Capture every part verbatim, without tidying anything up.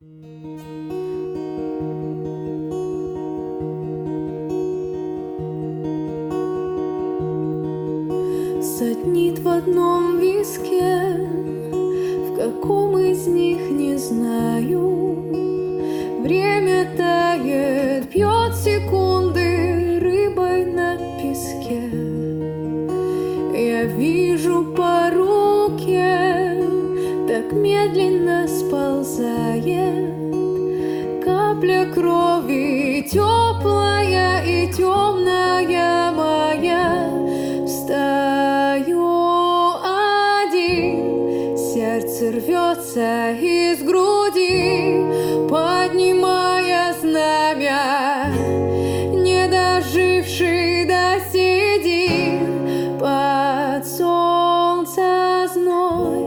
Сотнит в одном виске, в каком из них не знаю. Время тает, пьет секунды рыбой на песке. Я вижу по руке, так медленно сползает капля крови, теплая и темная моя. Встаю один, сердце рвется из груди, поднимая знамя, не доживший до седин под солнце зной,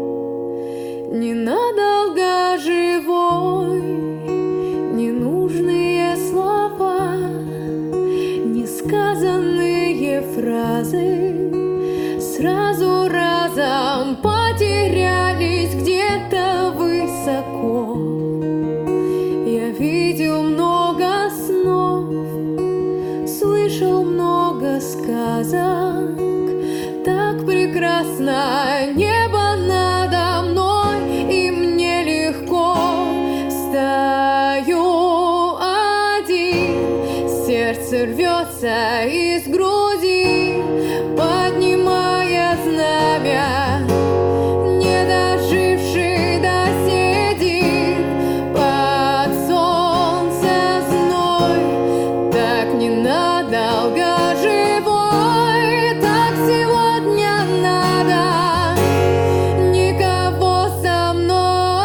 ненадолго живой. Ненужные слова, несказанные фразы сразу разом потерялись где-то высоко. Я видел много снов, слышал много сказок, так прекрасно небо надо мной, и мне легко. Встаю один, сердце рвется из груди, поднимая знамя, не доживший до седин под солнце зной, так ненадолго живой, так сегодня надо, никого со мной.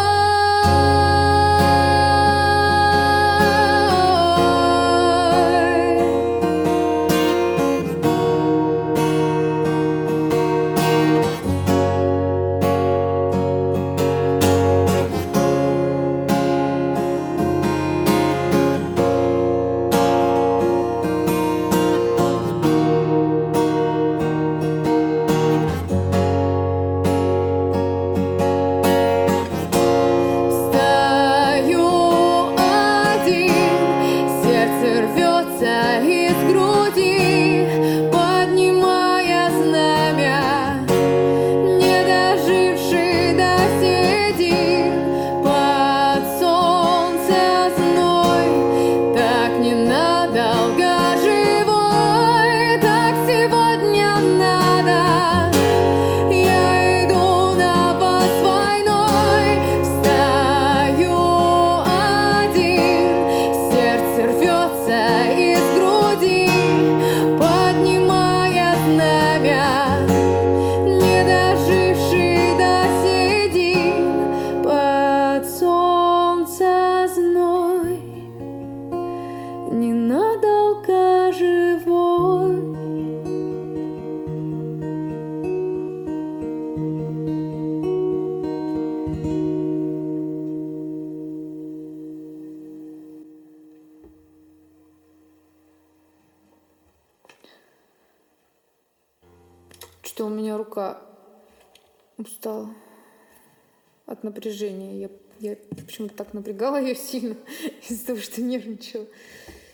Встаю один, сердце рвется из груди, поднимая знамя, не доживший до седин под солнце зной, так ненадолго живой, так сегодня надо. Я иду на вас войной, встаю один, сердце рвется из груди, поднимая знамя, не доживший до седин под солнце зной, ненадолго живой. Что у меня рука устала от напряжения. Я, я почему-то так напрягала ее сильно из-за того, что нервничала.